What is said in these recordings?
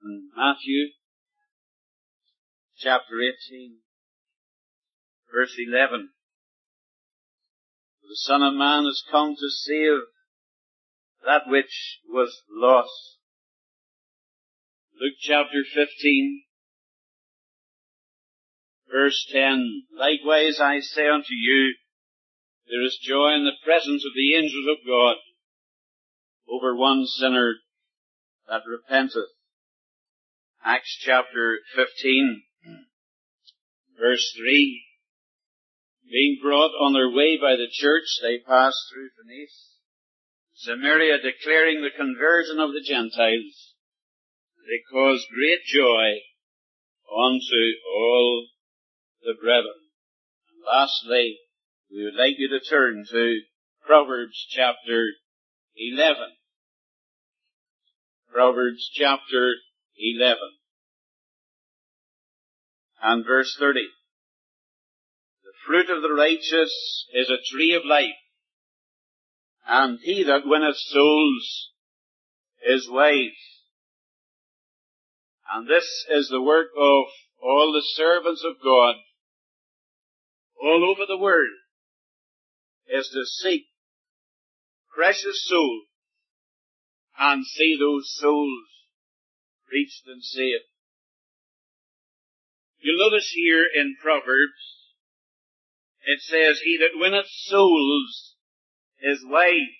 in Matthew chapter 18, verse 11. The Son of Man has come to save that which was lost. Luke chapter 15, verse 10. Likewise I say unto you, there is joy in the presence of the angels of God over one sinner that repenteth. Acts chapter 15, verse 3. Being brought on their way by the church, they passed through Phoenicia, Samaria, declaring the conversion of the Gentiles. They caused great joy unto all the brethren. And lastly, we would like you to turn to Proverbs chapter 11. Proverbs chapter 11 and verse 30. The fruit of the righteous is a tree of life, and he that winneth souls is wise. And this is the work of all the servants of God all over the world, is to seek precious souls and see those souls reached and saved. You'll notice here in Proverbs, it says, he that winneth souls is wise.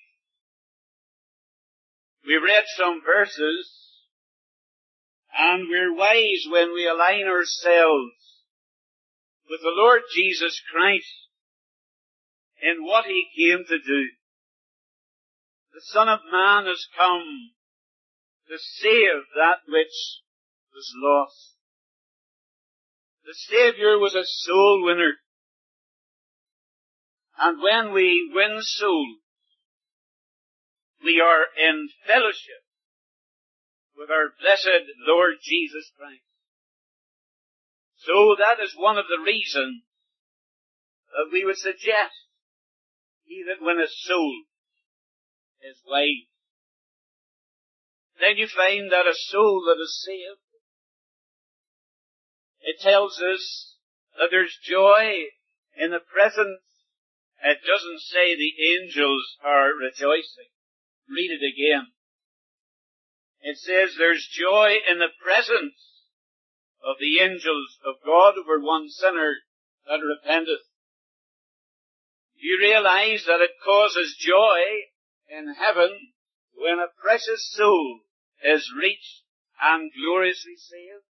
We read some verses, and we're wise when we align ourselves with the Lord Jesus Christ in what he came to do. The Son of Man has come to save that which was lost. The Savior was a soul winner. And when we win souls, we are in fellowship with our blessed Lord Jesus Christ. So that is one of the reasons that we would suggest he that winneth souls is wise. Then you find that a soul that is saved, it tells us that there's joy in the presence. It doesn't say the angels are rejoicing. Read it again. It says there's joy in the presence of the angels of God over one sinner that repenteth. You realize that it causes joy in heaven when a precious soul is reached and gloriously saved.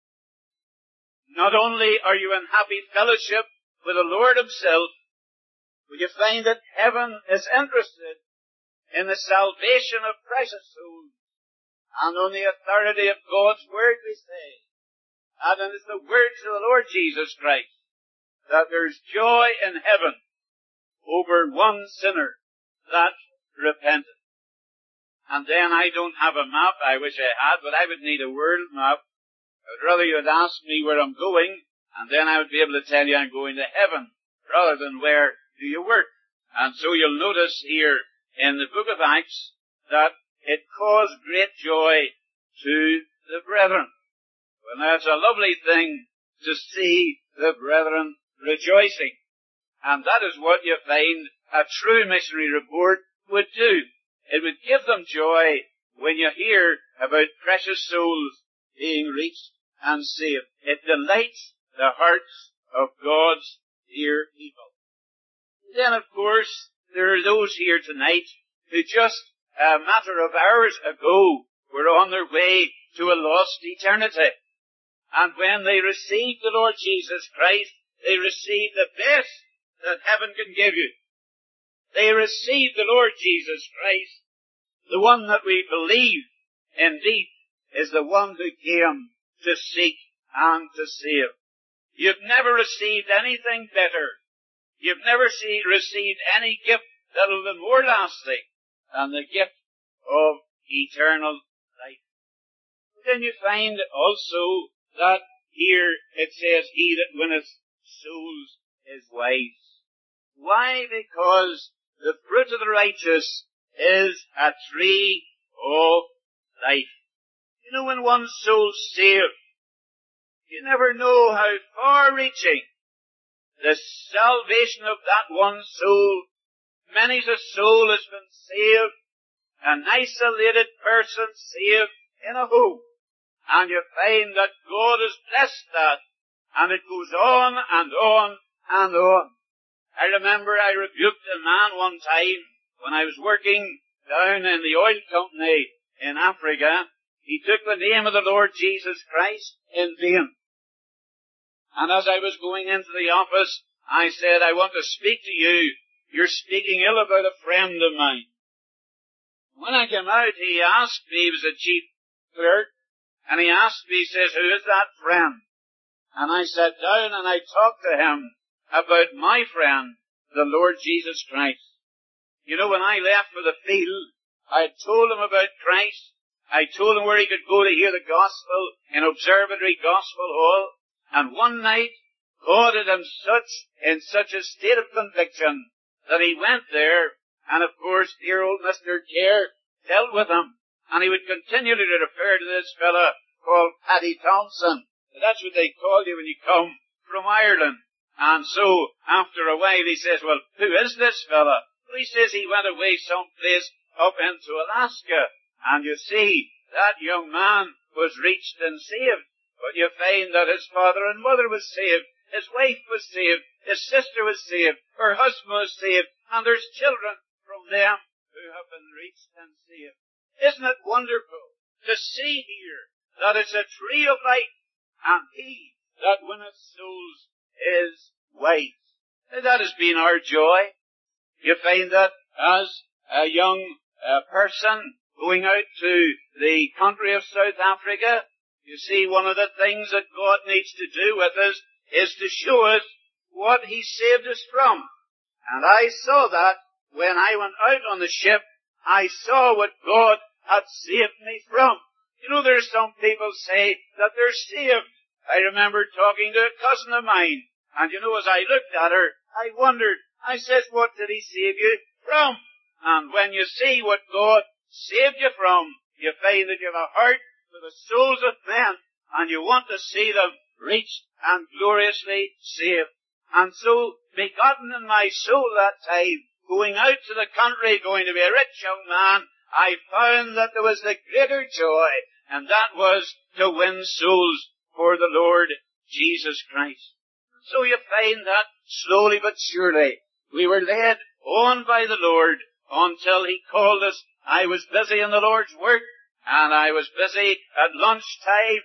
Not only are you in happy fellowship with the Lord himself, but you find that heaven is interested in the salvation of precious souls. And on the authority of God's word we say, and it is the words of the Lord Jesus Christ, that there's joy in heaven over one sinner that repenteth. And then I don't have a map, I wish I had, but I would need a world map. I'd rather you'd ask me where I'm going, and then I would be able to tell you I'm going to heaven, rather than where do you work. And so you'll notice here in the book of Acts that it caused great joy to the brethren. Well, that's a lovely thing to see the brethren rejoicing. And that is what you find a true missionary report would do. It would give them joy when you hear about precious souls being reached and saved. It delights the hearts of God's dear people. Then, of course, there are those here tonight who just a matter of hours ago were on their way to a lost eternity. And when they received the Lord Jesus Christ, they received the best that heaven can give you. They received the Lord Jesus Christ, the one that we believe indeed is the one who came to seek and to save. You've never received anything better. You've never received any gift that will be more lasting than the gift of eternal life. But then you find also that here it says, he that winneth souls is wise. Why? Because the fruit of the righteous is a tree of life. You know, when one soul's saved, you never know how far-reaching the salvation of that one soul. Many's a soul has been saved, an isolated person saved in a home. And you find that God has blessed that, and it goes on and on and on. I remember I rebuked a man one time when I was working down in the oil company in Africa. He took the name of the Lord Jesus Christ in vain. And as I was going into the office, I said, I want to speak to you. You're speaking ill about a friend of mine. When I came out, he asked me, he was a chief clerk, and he asked me, he says, who is that friend? And I sat down and I talked to him about my friend, the Lord Jesus Christ. You know, when I left for the field, I told him about Christ. I told him where he could go to hear the gospel in Observatory Gospel Hall. And one night, God had him in such a state of conviction that he went there, and of course, dear old Mr. Kerr dealt with him. And he would continually refer to this fella called Paddy Thompson. That's what they call you when you come from Ireland. And so, after a while, he says, well, who is this fella? Well, he says he went away someplace up into Alaska. And you see, that young man was reached and saved. But you find that his father and mother was saved. His wife was saved. His sister was saved. Her husband was saved. And there's children from them who have been reached and saved. Isn't it wonderful to see here that it's a tree of life, and he that winneth souls is wise? That has been our joy. You find that as a young person going out to the country of South Africa, you see one of the things that God needs to do with us is to show us what he saved us from. And I saw that when I went out on the ship. I saw what God had saved me from. You know, there's some people say that they're saved. I remember talking to a cousin of mine, and you know, as I looked at her, I wondered, I said, what did he save you from? And when you see what God saved you from, you find that you have a heart for the souls of men, and you want to see them reached and gloriously saved. And so, begotten in my soul that time, going out to the country, going to be a rich young man, I found that there was the greater joy, and that was to win souls for the Lord Jesus Christ. So you find that slowly but surely we were led on by the Lord until he called us. I was busy in the Lord's work, and I was busy at lunchtime,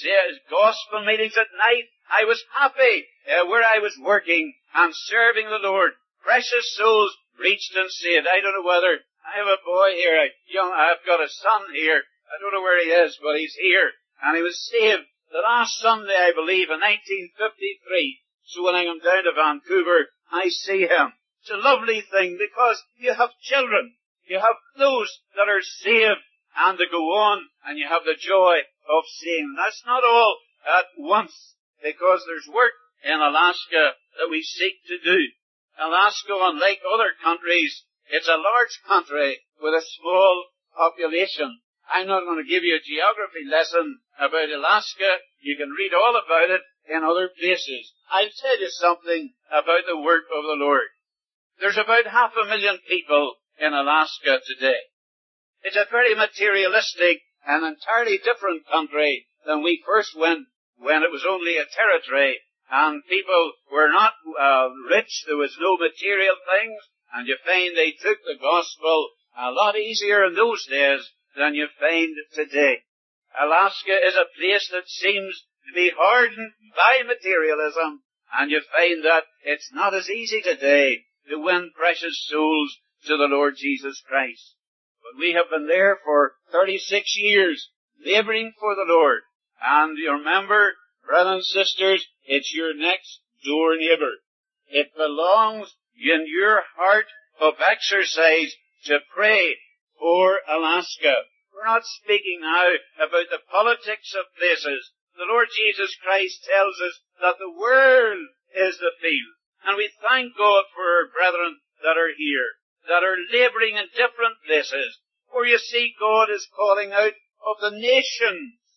gospel meetings at night. I was happy where I was working and serving the Lord. Precious souls reached and saved. I don't know whether I have a boy here, I've got a son here. I don't know where he is, but he's here. And he was saved the last Sunday, I believe, in 1953. So when I come down to Vancouver, I see him. It's a lovely thing because you have children. You have those that are saved and to go on, and you have the joy of seeing. That's not all at once, because there's work in Alaska that we seek to do. Alaska, unlike other countries, it's a large country with a small population. I'm not going to give you a geography lesson about Alaska. You can read all about it in other places. I'll tell you something about the work of the Lord. There's about 500,000 people in Alaska today. It's a very materialistic and entirely different country than we first went when it was only a territory and people were not rich. There was no material things. And you find they took the gospel a lot easier in those days than you find today. Alaska is a place that seems to be hardened by materialism, and you find that it's not as easy today to win precious souls to the Lord Jesus Christ. But we have been there for 36 years, laboring for the Lord. And you remember, brothers and sisters, it's your next door neighbor. It belongs in your heart of exercise to pray for Alaska. We're not speaking now about the politics of places. The Lord Jesus Christ tells us that the world is the field. And we thank God for our brethren that are here, that are laboring in different places. For you see, God is calling out of the nations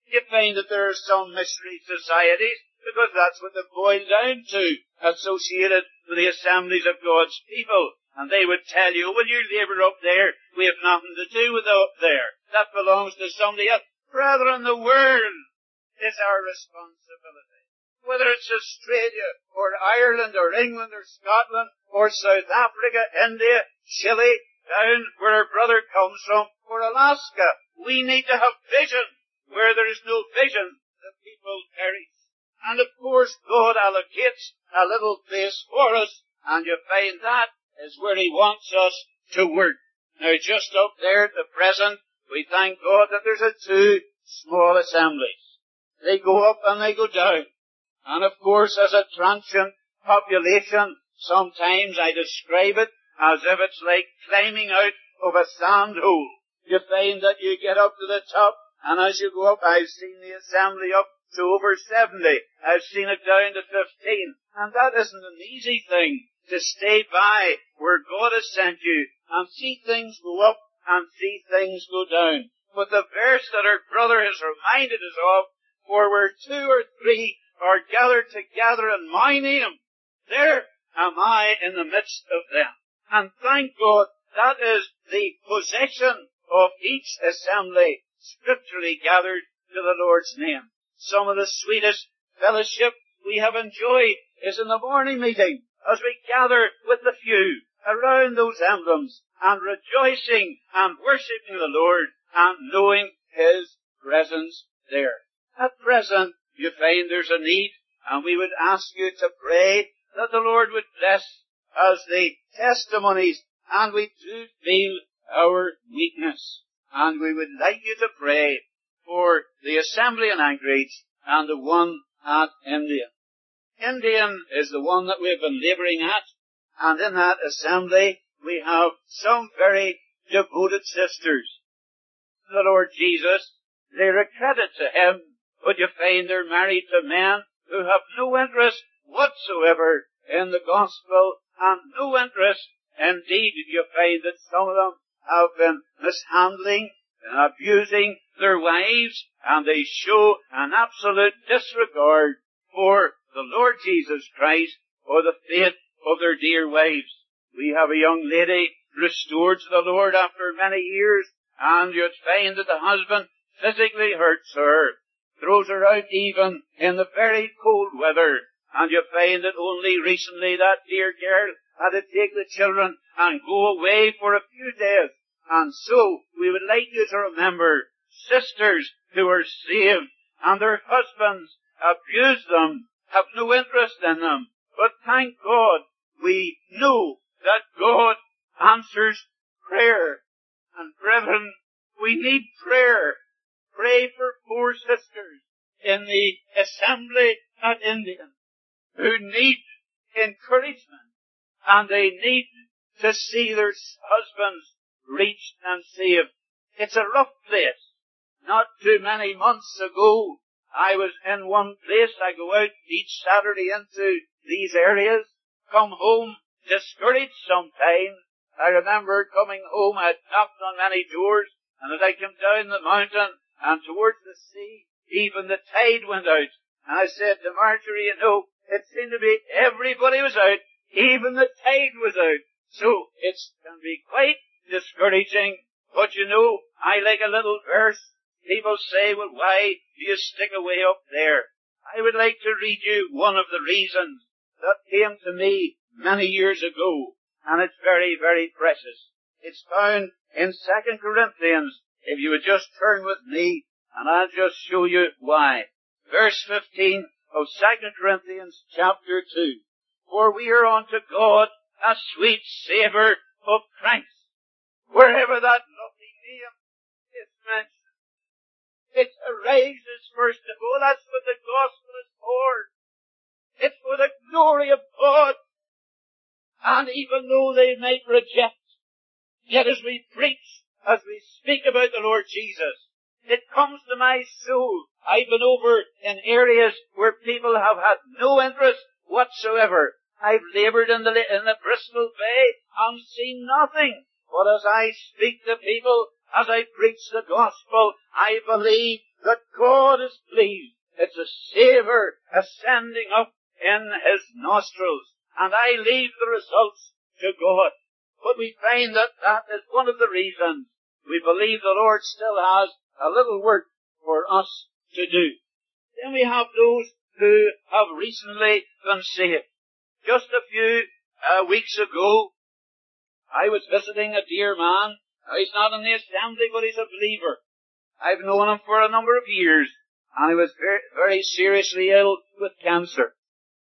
You find that there are some mystery societies, because that's what they boil down to, associated with the assemblies of God's people. And they would tell you, well, you labour up there, we have nothing to do with up there. That belongs to somebody else. Brethren, the world is our responsibility. Whether it's Australia, or Ireland, or England, or Scotland, or South Africa, India, Chile, down where our brother comes from, or Alaska, we need to have vision. Where there is no vision, the people perish. And of course, God allocates a little place for us, and you find that is where He wants us to work. Now, just up there at the present, we thank God that there's two small assemblies. They go up and they go down. And of course, as a transient population, sometimes I describe it as if it's like climbing out of a sand hole. You find that you get up to the top, and as you go up, I've seen the assembly up to over 70. I've seen it down to 15. And that isn't an easy thing, to stay by where God has sent you and see things go up and see things go down. But the verse that our brother has reminded us of, for where 2 or 3 are gathered together in my name, there am I in the midst of them. And thank God, that is the possession of each assembly scripturally gathered to the Lord's name. Some of the sweetest fellowship we have enjoyed is in the morning meeting, as we gather with the few around those emblems and rejoicing and worshipping the Lord and knowing His presence there. At present, you find there's a need, and we would ask you to pray that the Lord would bless us the testimonies, and we do feel our weakness. And we would like you to pray for the assembly in Anchorage and the one at Indian. Indian is the one that we have been labouring at, and in that assembly we have some very devoted sisters. The Lord Jesus, they're a credit to Him, but you find they're married to men who have no interest whatsoever in the gospel, and no interest. Indeed, you find that some of them have been mishandling and abusing their wives, and they show an absolute disregard for the Lord Jesus Christ or the faith of their dear wives. We have a young lady restored to the Lord after many years, and you'd find that the husband physically hurts her, throws her out even in the very cold weather, and you find that only recently that dear girl had to take the children and go away for a few days. And so, we would like you to remember sisters who are saved and their husbands abuse them, have no interest in them. But thank God, we know that God answers prayer. And brethren, we need prayer. Pray for poor sisters in the assembly at Indian who need encouragement, and they need to see their husbands reached and saved. It's a rough place. Not too many months ago, I was in one place. I go out each Saturday into these areas, come home discouraged sometimes. I remember coming home, I had knocked on many doors, and as I came down the mountain and towards the sea, even the tide went out. And I said to Marjorie, you know, it seemed to be everybody was out, even the tide was out. So it can be quite discouraging. But you know, I like a little verse. People say, well, why do you stick away up there? I would like to read you one of the reasons that came to me many years ago, and it's very, very precious. It's found in 2 Corinthians, if you would just turn with me, and I'll just show you why. Verse 15 of 2 Corinthians chapter 2. For we are unto God a sweet savour of Christ. Wherever that lovely name is mentioned, it arises first of all. That's what the gospel is for. It's for the glory of God. And even though they might reject, yet as we preach, as we speak about the Lord Jesus, it comes to my soul. I've been over in areas where people have had no interest whatsoever. I've laboured in the Bristol Bay and seen nothing. But as I speak to people, as I preach the gospel, I believe that God is pleased. It's a savour ascending up in His nostrils. And I leave the results to God. But we find that that is one of the reasons we believe the Lord still has a little work for us to do. Then we have those who have recently been saved. Just a few weeks ago, I was visiting a dear man. Now, he's not in the assembly, but he's a believer. I've known him for a number of years, and he was very, very seriously ill with cancer.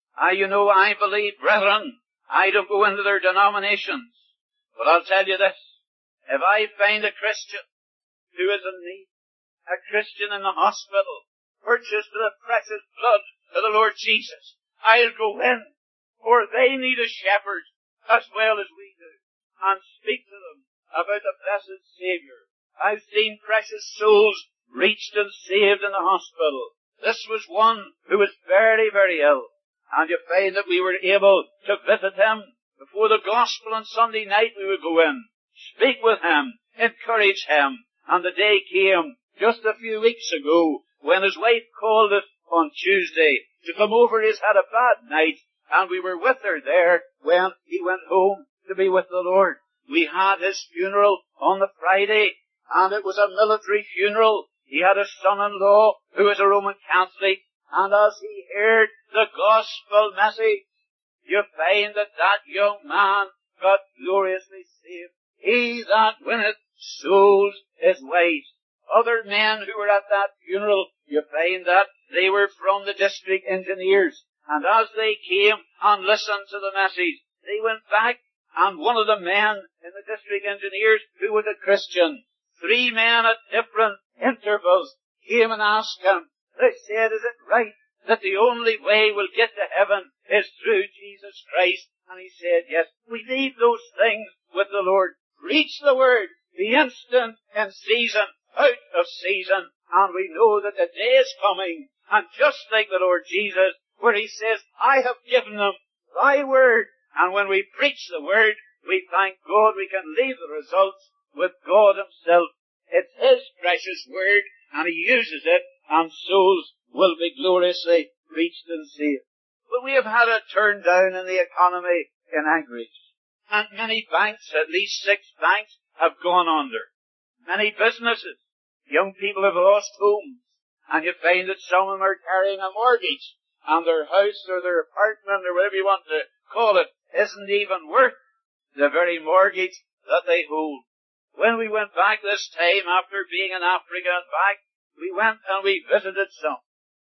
I believe, brethren, I don't go into their denominations, but I'll tell you this. If I find a Christian who is in need, a Christian in the hospital, purchased with the precious blood of the Lord Jesus, I'll go in, for they need a shepherd as well as we do, and speak to them about the blessed Saviour. I've seen precious souls reached and saved in the hospital. This was one who was very, very ill, and you find that we were able to visit him. Before the gospel on Sunday night we would go in, speak with him, encourage him, and the day came just a few weeks ago when his wife called us on Tuesday to come over. He's had a bad night, and we were with her there when he went home to be with the Lord. We had his funeral on the Friday, and it was a military funeral. He had a son-in-law who was a Roman Catholic, and as he heard the gospel message, you find that that young man got gloriously saved. He that winneth souls is wise. Other men who were at that funeral, you find that they were from the district engineers. And as they came and listened to the message, they went back, and one of the men in the district engineers, who was a Christian, 3 men at different intervals came and asked him. They said, is it right that the only way we'll get to heaven is through Jesus Christ? And he said, yes. We leave those things with the Lord. Preach the word. Be instant in season, out of season. And we know that the day is coming. And just like the Lord Jesus, where he says, I have given them thy word. And when we preach the word, we thank God we can leave the results with God himself. It's his precious word, and he uses it, and souls will be gloriously reached and saved. But we have had a turn down in the economy in Anchorage. And many banks, at least 6 banks, have gone under. Many businesses. Young people have lost homes. And you find that some of them are carrying a mortgage. And their house or their apartment or whatever you want to call it isn't even worth the very mortgage that they hold. When we went back this time after being in Africa and back, we went and we visited some.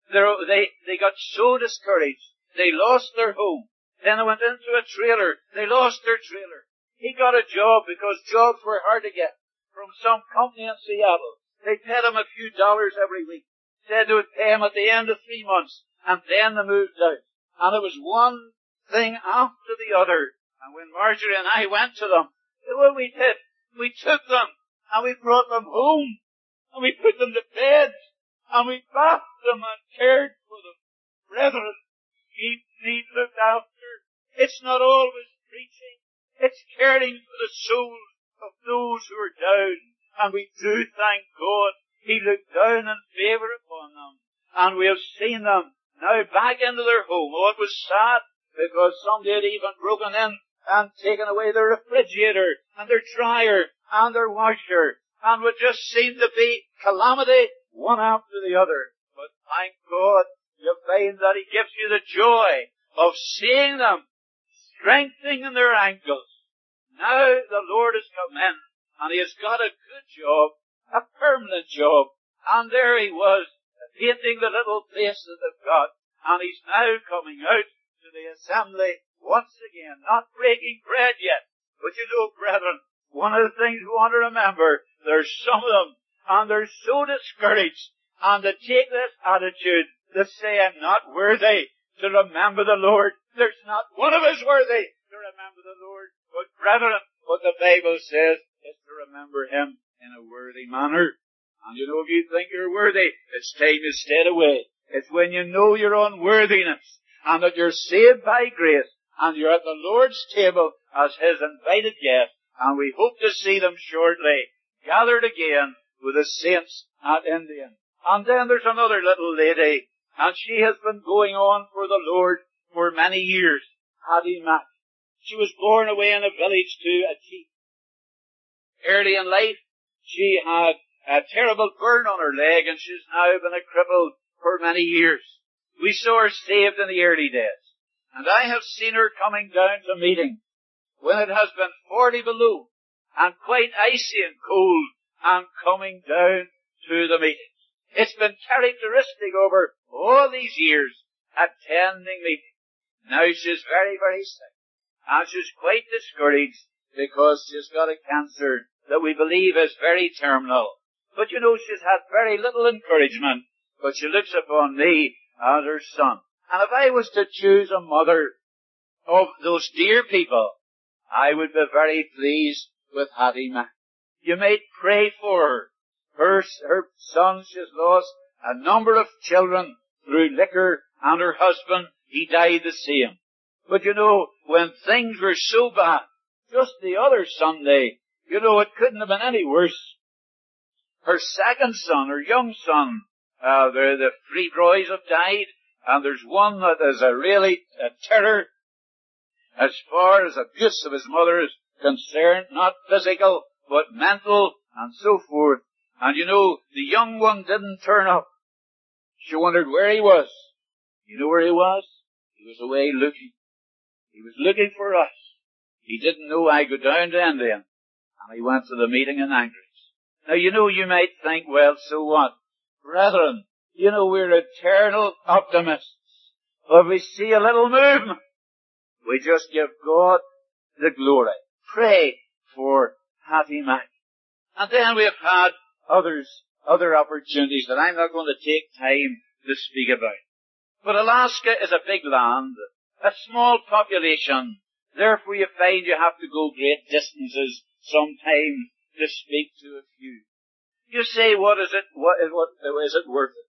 They got so discouraged. They lost their home. Then they went into a trailer. They lost their trailer. He got a job because jobs were hard to get from some company in Seattle. They paid him a few dollars every week. Said they would pay him at the end of 3 months. And then they moved out. And it was one thing after the other. And when Marjorie and I went to them, what we did, we took them and we brought them home. And we put them to bed. And we bathed them and cared for them. Brethren, keep need looked after. It's not always preaching. It's caring for the souls of those who are down. And we do thank God. He looked down in favour upon them. And we have seen them now back into their home. Oh, it was sad because somebody had even broken in and taken away their refrigerator and their dryer and their washer. And it just seemed to be calamity one after the other. But thank God, you find that he gives you the joy of seeing them strengthening in their ankles. Now the Lord has come in, and he has got a good job, a permanent job, and there he was, painting the little place that they've got, and he's now coming out to the assembly once again, not breaking bread yet. But you know, brethren, one of the things we want to remember, there's some of them, and they're so discouraged, and they take this attitude to say, I'm not worthy to remember the Lord. There's not one of us worthy to remember the Lord. But brethren, what the Bible says is to remember him in a worthy manner. And you know, if you think you're worthy, it's time you stayed away. It's when you know your unworthiness, and that you're saved by grace, and you're at the Lord's table as his invited guest, and we hope to see them shortly, gathered again with the saints at Indian. And then there's another little lady, and she has been going on for the Lord for many years. Hattie Mack. She was born away in a village to a chief. Early in life, she had a terrible burn on her leg, and she's now been a cripple for many years. We saw her saved in the early days. And I have seen her coming down to meetings when it has been 40 below and quite icy and cold, and coming down to the meetings. It's been characteristic over all these years attending meetings. Now she's very, very sick. And she's quite discouraged because she's got a cancer that we believe is very terminal. But you know, she's had very little encouragement, but she looks upon me as her son. And if I was to choose a mother of those dear people, I would be very pleased with Hattie Mack. You may pray for her. Her son, she's lost a number of children through liquor, and her husband, he died the same. But you know, when things were so bad, just the other Sunday, you know, it couldn't have been any worse. Her second son, her young son, the three boys have died, and there's one that is a terror as far as abuse of his mother is concerned, not physical, but mental, and so forth. And you know, the young one didn't turn up. She wondered where he was. You know where he was? He was away looking. He was looking for us. He didn't know I'd go down to Indian. And he went to the meeting in Anchorage. Now, you know, you might think, well, so what? Brethren, you know, we're eternal optimists. If we see a little movement, we just give God the glory. Pray for Hattie Mack. And then we have had other opportunities that I'm not going to take time to speak about. But Alaska is a big land, a small population. Therefore you find you have to go great distances sometimes to speak to a few. You say, what is it worth it?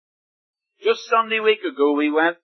Just Sunday week ago we went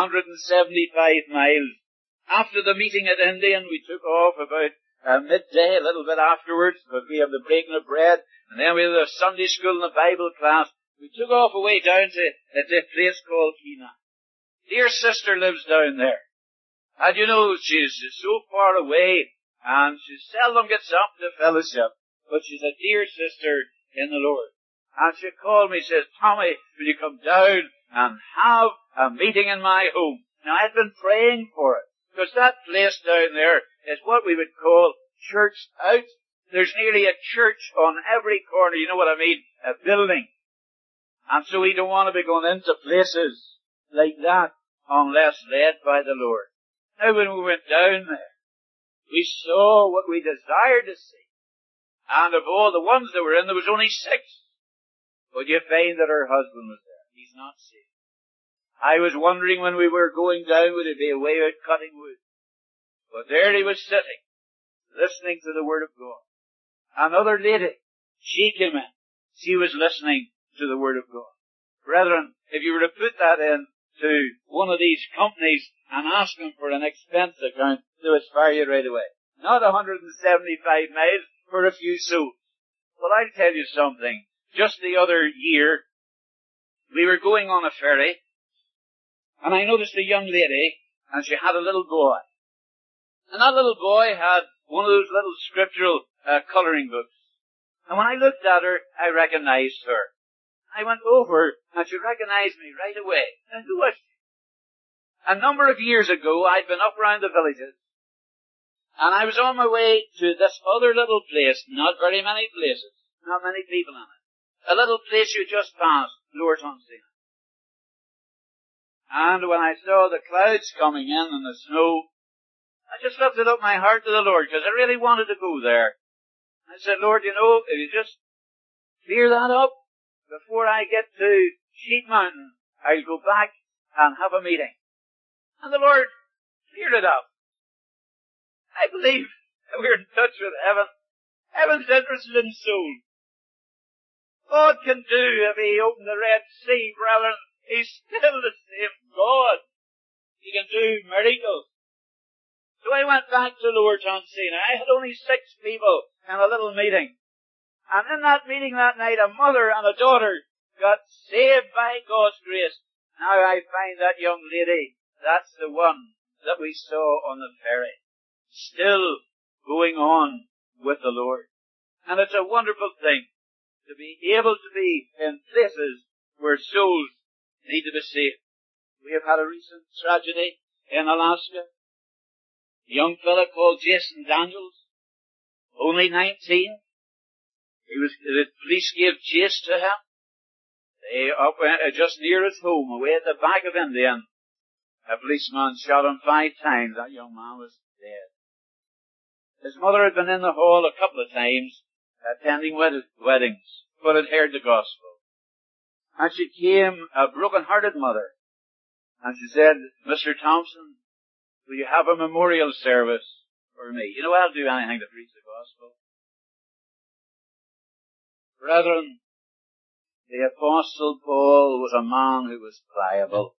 175 miles. After the meeting at Indian, we took off about midday, a little bit afterwards, but we have the breaking of bread, and then we had the Sunday school and the Bible class. We took off away down to a place called Keenan. Dear sister lives down there. And you know, she's so far away, and she seldom gets up to fellowship, but she's a dear sister in the Lord. And she called me, says, Tommy, will you come down and have a meeting in my home? Now, I'd been praying for it, because that place down there is what we would call churched out. There's nearly a church on every corner, you know what I mean, a building. And so we don't want to be going into places like that unless led by the Lord. Now when we went down there, we saw what we desired to see. And of all the ones that were in, there was only 6. But you find that her husband was there. He's not saved. I was wondering when we were going down, would it be a way out cutting wood? But there he was sitting, listening to the Word of God. Another lady, she came in. She was listening to the Word of God. Brethren, if you were to put that in to one of these companies and ask them for an expense account, they would fire you right away. Not 175 miles for a few souls. Well, I'll tell you something. Just the other year, we were going on a ferry, and I noticed a young lady, and she had a little boy. And that little boy had one of those little scriptural colouring books. And when I looked at her, I recognized her. I went over, and she recognized me right away. And who was she? A number of years ago, I'd been up around the villages, and I was on my way to this other little place, not very many places, not many people in it. A little place you just passed, Lower Tonsina. And when I saw the clouds coming in and the snow, I just lifted up my heart to the Lord, because I really wanted to go there. I said, Lord, you know, if you just clear that up before I get to Sheep Mountain, I'll go back and have a meeting. And the Lord cleared it up. I believe that we're in touch with heaven. Heaven's interested in souls. God can do, if He opened the Red Sea, brethren, He's still the same God. He can do miracles. So I went back to Lower Tonsina. I had only 6 people in a little meeting. And in that meeting that night, a mother and a daughter got saved by God's grace. Now I find that young lady, that's the one that we saw on the ferry, still going on with the Lord. And it's a wonderful thing to be able to be in places where souls need to be saved. We have had a recent tragedy in Alaska. A young fella called Jason Daniels, only 19. The police gave chase to him. They went just near his home, away at the back of India. A policeman shot him 5 times. That young man was dead. His mother had been in the hall a couple of times, attending weddings, but had heard the gospel. And she came, a broken-hearted mother, and she said, Mr. Thompson, will you have a memorial service for me? You know, I'll do anything to preach the gospel. Brethren, the Apostle Paul was a man who was pliable.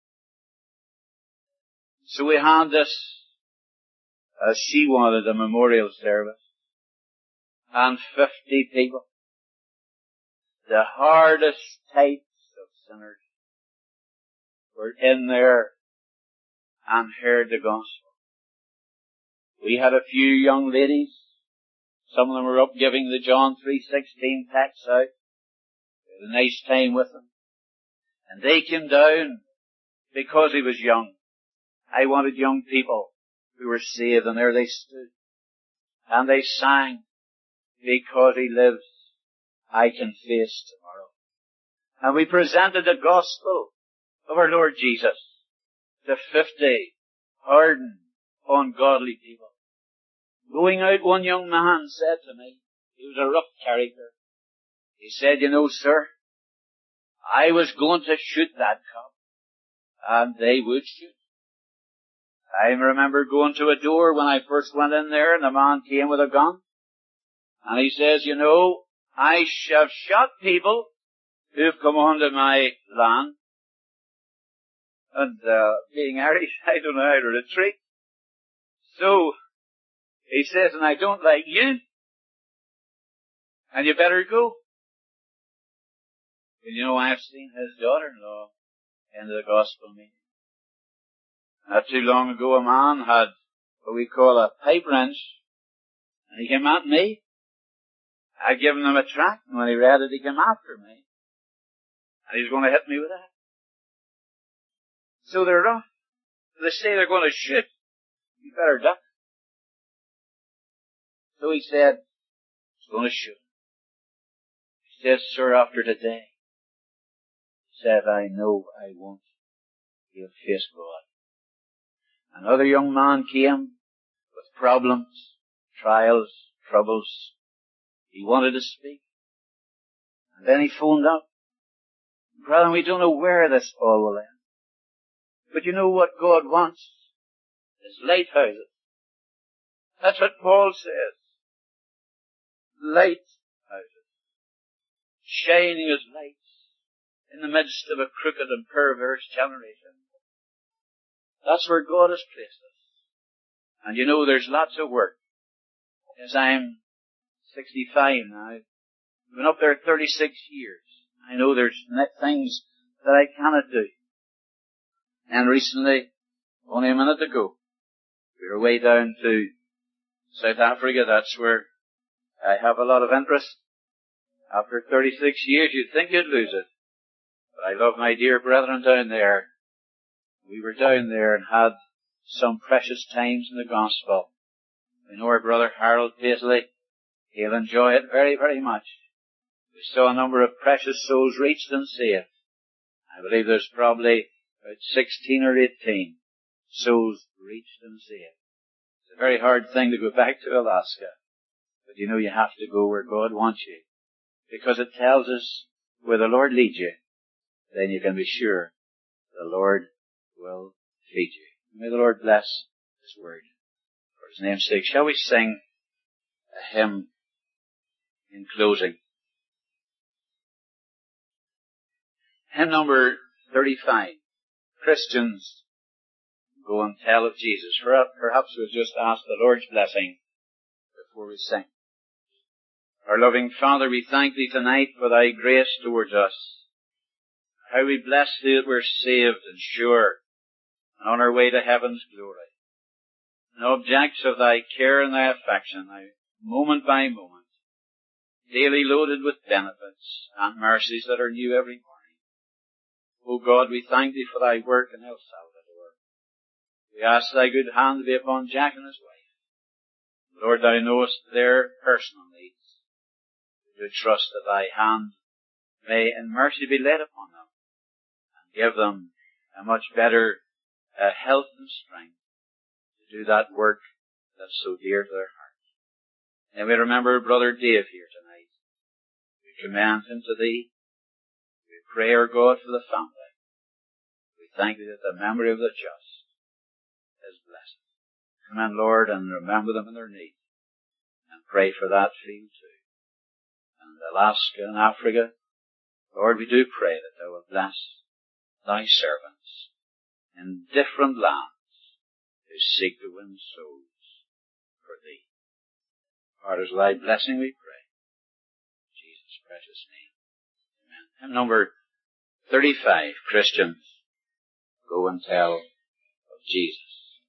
So we had this, as she wanted, a memorial service. And 50 people. The hardest types of sinners were in there and heard the gospel. We had a few young ladies. Some of them were up giving the John 3:16 text out. We had a nice time with them. And they came down because he was young. I wanted young people who were saved, and there they stood. And they sang, because he lives, I can face tomorrow. And we presented the gospel of our Lord Jesus to 50 hardened, ungodly people. Going out, one young man said to me, he was a rough character. He said, you know, sir, I was going to shoot that cop, and they would shoot. I remember going to a door when I first went in there, and the man came with a gun. And he says, you know, I have shot people who've come onto my land. And being Irish, I don't know how to retreat. So, he says, and I don't like you. And you better go. And you know, I've seen his daughter-in-law in the gospel meeting. Not too long ago, a man had what we call a pipe wrench, and he came at me. I'd given him a tract, and when he read it, he came after me. And he was going to hit me with that. So they're rough. They say they're going to shoot. You better duck. So he said, he's going to shoot. He says, sir, after today, he said, I know I won't. He'll face God. Another young man came with problems, trials, troubles. He wanted to speak. And then he phoned up. Brother, we don't know where this all will end. But you know what God wants? Is lighthouses. That's what Paul says. Lighthouses. Shining as lights in the midst of a crooked and perverse generation. That's where God has placed us. And you know, there's lots of work. As I'm 65 now, I've been up there 36 years. I know there's things that I cannot do. And recently, only a minute ago, we were way down to South Africa. That's where I have a lot of interest. After 36 years, you'd think you'd lose it. But I love my dear brethren down there. We were down there and had some precious times in the gospel. We know our brother Harold Paisley. He'll enjoy it very, very much. We saw a number of precious souls reached and saved. I believe there's probably about 16 or 18 souls reached and saved. It's a very hard thing to go back to Alaska. But you know, you have to go where God wants you. Because it tells us where the Lord leads you. Then you can be sure the Lord will feed you. May the Lord bless His word. For His name's sake, shall we sing a hymn in closing? Hymn number 35. Christians, go and tell of Jesus. Perhaps we'll just ask the Lord's blessing before we sing. Our loving Father, we thank Thee tonight for Thy grace towards us. How we bless Thee that we're saved and sure and on our way to heaven's glory. And objects of Thy care and Thy affection, now moment by moment, daily loaded with benefits and mercies that are new every morning. O God, we thank Thee for Thy work in El Salvador. We ask Thy good hand to be upon Jack and his wife. Lord, Thou knowest their personal needs. We do trust that Thy hand may in mercy be laid upon them and give them a much better health and strength to do that work that's so dear to their hearts. And we remember Brother Dave here tonight. We commend him to Thee. We pray, our God, for the family. We thank Thee that the memory of the just is blessed. Come in, Lord, and remember them in their need. And pray for that field too. And Alaska and Africa, Lord, we do pray that Thou will bless Thy servants in different lands who seek to win souls for Thee. Lord, as Thy blessing we pray. In Jesus' precious name. Amen. Hymn number 35, Christians, go and tell of Jesus.